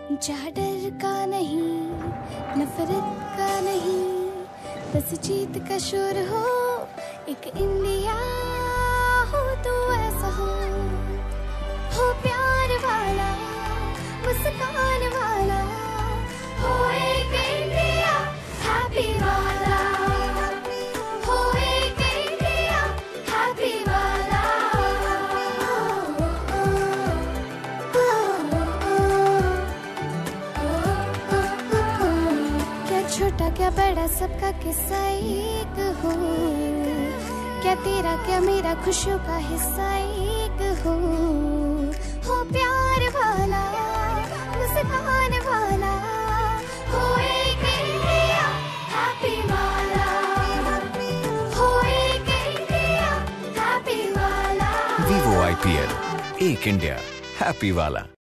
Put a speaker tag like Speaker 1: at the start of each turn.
Speaker 1: जहाँ डर का नहीं, नफरत का नहीं, बस जीत का शोर हो, एक इंडिया हो तो ऐसा हो प्यार वाला, मुस्कान वाला, हो एक इंडिया हैप्पी वाला, हो एक इंडिया हैप्पी वाला। क्या छोटा क्या बड़ा सबका किस्सा एक हो, क्या तेरा क्या मेरा खुशियों का हिस्सा एक हो प्यार वाला, मुस्कान वाला, हो एक इंडिया हैप्पी वाला, हो एक इंडिया हैप्पी वाला।
Speaker 2: Vivo IPL, एक इंडिया हैप्पी वाला।